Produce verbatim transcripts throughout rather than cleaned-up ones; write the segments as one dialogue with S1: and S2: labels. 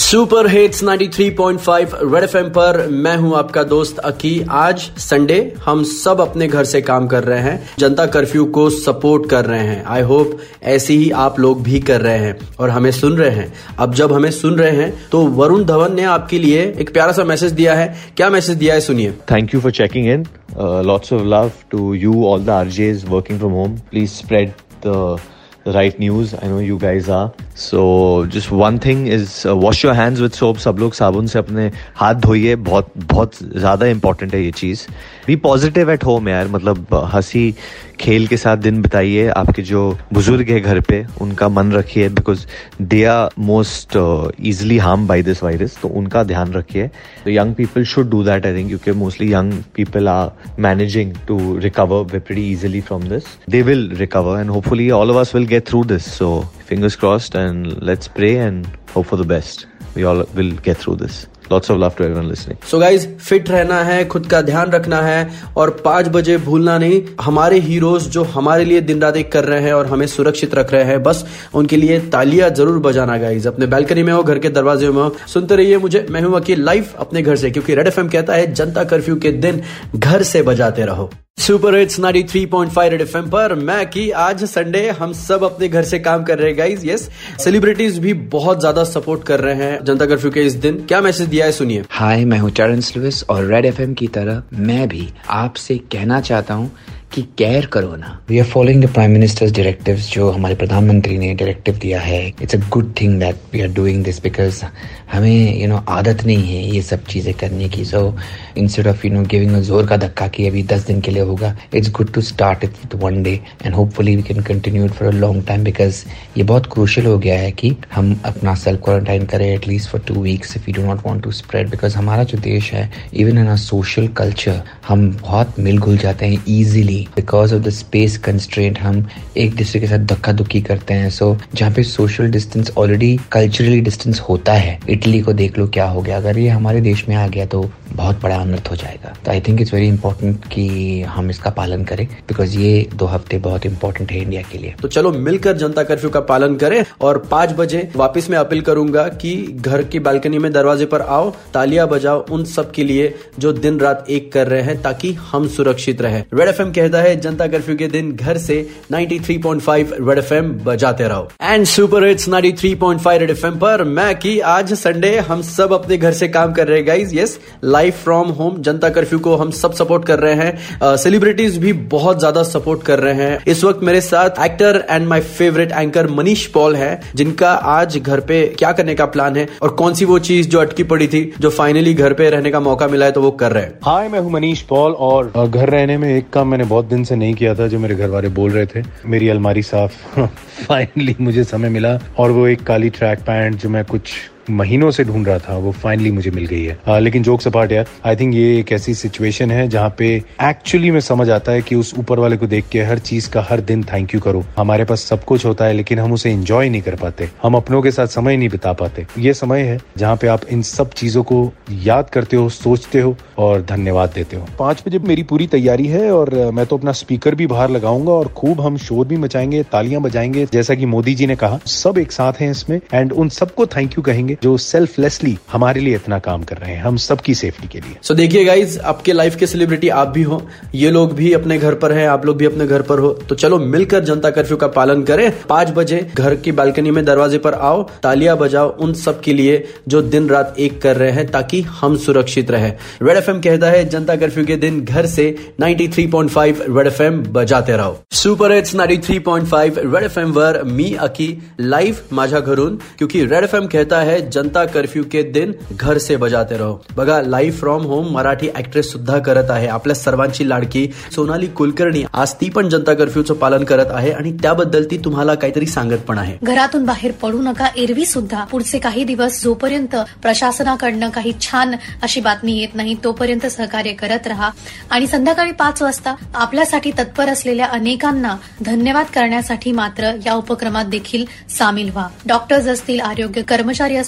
S1: Super hits ninety three point five red FM पर मैं हूं आपका दोस्त अकी। आज संडे, हम सब अपने घर से काम कर रहे हैं, जनता कर्फ्यू को सपोर्ट कर रहे हैं। आई होप ऐसे ही आप लोग भी कर रहे हैं और हमें सुन रहे हैं। अब जब हमें सुन रहे हैं तो वरुण धवन ने आपके लिए एक प्यारा सा मैसेज दिया है। क्या मैसेज दिया है, सुनिए।
S2: Thank you for checking in. Lots of love to you all the RJs working from home. Please spread the right news. I know you guys are. So just one thing is uh, wash your hands with soap. सब लोग साबुन से अपने हाथ धोइए. बहुत बहुत ज़्यादा important है ये चीज़. Be positive at home यार. मतलब हंसी खेल के साथ दिन बिताइए. आपके जो बुजुर्ग है घर पे उनका मन रखिए, because they are most uh, easily harmed by this virus. तो उनका ध्यान रखिए. The young people should do that, I think, क्योंकि mostly young people are managing to recover pretty easily from this. They will recover and hopefully all of us will get through this. So fingers crossed and let's pray and hope for the best. We all will get through this. Lots of love to everyone listening.
S1: So guys, फिट रहना है, खुद का ध्यान रखना है और पाँच बजे भूलना नहीं। हमारे हीरोज जो हमारे लिए दिन रात एक कर रहे हैं और हमें सुरक्षित रख रहे हैं, बस उनके लिए तालियां जरूर बजाना गाइज। अपने बालकनी में हो, घर के दरवाजे में हो, सुनते रहिए मुझे। मैं हूं वकील, लाइव अपने घर से, क्योंकि रेड एफएम कहता है जनता कर्फ्यू के दिन घर से बजाते रहो। Super hits ninety three point five red FM पर मैं की आज संडे, हम सब अपने घर से काम कर रहे हैं गाइज। यस, सेलिब्रिटीज भी बहुत ज्यादा सपोर्ट कर रहे हैं जनता कर्फ्यू के इस दिन। क्या मैसेज दिया है, सुनिए।
S3: हाय, मैं हूँ टेरेंस लुइस और रेड एफएम की तरह मैं भी आपसे कहना चाहता हूँ कि केयर करो ना। We are following the prime minister's directives, जो हमारे प्रधानमंत्री ने डायरेक्टिव दिया है। It's a good thing that we are doing this, because हमें यू नो आदत नहीं है ये सब चीज़ें करने की। So instead of you know giving a जोर का धक्का कि अभी दस दिन के लिए होगा, it's good to start it with one day and hopefully we can continue it for a long time, because ये बहुत क्रूशियल हो गया है कि हम अपना सेल्फ क्वारंटाइन करें at least for two weeks if you do not want to spread. Because हमारा जो देश है, even in a social culture, हम बहुत मिल घुल जाते हैं easily because of the space constraint. हम एक दूसरे के साथ धक्का धुक्की करते हैं। सो so, जहाँ पे social distance already culturally distance होता है, इटली को देख लो क्या हो गया। अगर ये हमारे देश में आ गया तो बहुत बड़ा अनर्थ हो जाएगा। तो I think it's very important कि हम इसका पालन करें, बिकॉज ये दो हफ्ते बहुत इंपॉर्टेंट है इंडिया के लिए।
S1: तो चलो मिलकर जनता कर्फ्यू का पालन करें और पांच बजे वापस मैं अपील करूंगा कि घर की बालकनी में दरवाजे पर आओ, तालियां बजाओ उन सब के लिए जो दिन रात एक कर रहे हैं, ताकि हम सुरक्षित रहें। रेड एफएम कहता है जनता कर्फ्यू के दिन घर से ninety three point five red FM बजाते रहो। And super hits ninety three point five red FM पर मैं की आज संडे, हम सब अपने घर से काम कर रहे हैं guys. Yes, live from home. जनता कर्फ्यू को हम सब सपोर्ट कर रहे हैं। सेलिब्रिटीज uh, भी बहुत ज्यादा सपोर्ट कर रहे हैं। इस वक्त मेरे साथ actor and my favourite anchor Manish Paul है, जिनका आज घर पे क्या करने का प्लान है और कौन सी वो चीज जो अटकी पड़ी थी, जो फाइनली घर पे रहने का मौका मिला है, तो वो कर रहे हैं।
S4: हाय, मैं हूँ मनीष पॉल और घर रहने में एक काम मैंने बहुत दिन से नहीं किया था, जो मेरे घर वाले बोल रहे थे, मेरी अलमारी साफ। फाइनली मुझे समय मिला और वो एक काली ट्रैक पैंट जो मैं कुछ महीनों से ढूंढ रहा था, वो फाइनली मुझे मिल गई है। आ, लेकिन जोक्स अपार्ट यार, आई थिंक ये एक ऐसी सिचुएशन है जहाँ पे एक्चुअली में समझ आता है कि उस ऊपर वाले को देख के हर चीज का हर दिन थैंक यू करो। हमारे पास सब कुछ होता है लेकिन हम उसे एंजॉय नहीं कर पाते, हम अपनों के साथ समय नहीं बिता पाते। ये समय है जहाँ पे आप इन सब चीजों को याद करते हो, सोचते हो और धन्यवाद देते हो। पांच बजे मेरी पूरी तैयारी है और मैं तो अपना स्पीकर भी बाहर लगाऊंगा और खूब हम शोर भी मचाएंगे, तालियां बजाएंगे, जैसा कि मोदी जी ने कहा। सब एक साथ हैं इसमें एंड उन सबको थैंक यू कहेंगे जो सेल्फलेसली हमारे लिए इतना काम कर रहे हैं, हम सबकी सेफ्टी के लिए।
S1: सो so, देखिए गाइज, आपके लाइफ के सेलिब्रिटी आप भी हो, ये लोग भी अपने घर पर हैं, आप लोग भी अपने घर पर हो, तो चलो मिलकर जनता कर्फ्यू का पालन करें। पांच बजे घर की बालकनी में दरवाजे पर आओ, तालियां बजाओ उन सब के लिए जो दिन रात एक कर रहे हैं, ताकि हम सुरक्षित रहे। रेड एफएम कहता है जनता कर्फ्यू के दिन घर से ninety three point five red FM बजाते रहो। Super hits ninety three point five red FM वर मी अकी, लाइव माझ्या घरून, क्योंकि रेड एफएम कहता है जनता कर्फ्यू के दिन घर से बजाते रहो। बघा, live from home Marathi actress सुद्धा करत आहे, आपल्या सर्वांची लाडकी सोनाली कुलकर्णी आज ती पण जनता कर्फ्यूचं पालन करत आहे आणि त्याबद्दल ती तुम्हाला काहीतरी सांगत पण आहे।
S5: घरातून बाहेर पडू नका, एरवी सुद्धा पुढचे काही दिवस जोपर्यंत प्रशासनाकडनं काही छान अशी बातमी येत नाही तोपर्यंत सहकार्य करत राहा आणि संध्याकाळी पाच वाजता आपल्यासाठी तत्पर असलेल्या अनेकांना धन्यवाद करण्यासाठी मात्र या उपक्रमात देखील सामील व्हा। डॉक्टर्स असतील, आरोग्य कर्मचारी असतील,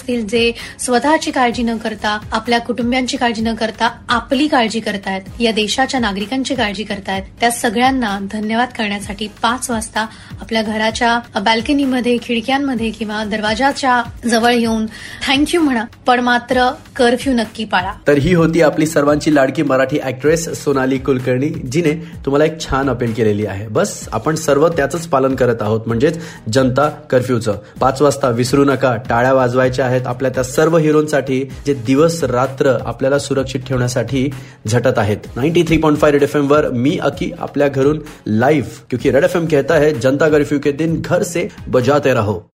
S5: असतील जे स्वतःची काळजी न करता, आपल्या कुटुंबियांची काळजी न करता आपली काळजी करतायत, या देशाच्या नागरिकांची काळजी करतायत, त्या सगळ्यांना धन्यवाद करण्यासाठी पाच वाजता आपल्या घराच्या बॅल्कनीमध्ये, खिडक्यांमध्ये किंवा दरवाजाच्या जवळ येऊन थँक्यू म्हणा, पण मात्र कर्फ्यू नक्की पाळा.
S1: तर ही होती आपली सर्वांची लाडकी मराठी ऍक्ट्रेस सोनाली कुलकर्णी, जिने तुम्हाला एक छान अपील केलेली आहे. बस आपण सर्व त्याचंच पालन करत आहोत, म्हणजेच जनता कर्फ्यूचं. पाच वाजता विसरू नका, टाळ्या वाजवायच्या आहेत आपल्या त्या सर्व हिरोंसाठी जे दिवस रात्र आपल्याला सुरक्षित ठेवण्यासाठी झटत आहेत. Ninety three point five red F M वर मी अकी आपल्या घरून लाईव्ह, क्योंकि रेड एफ एम कहता है जनता कर्फ्यू के दिन घर से बजाते रहो.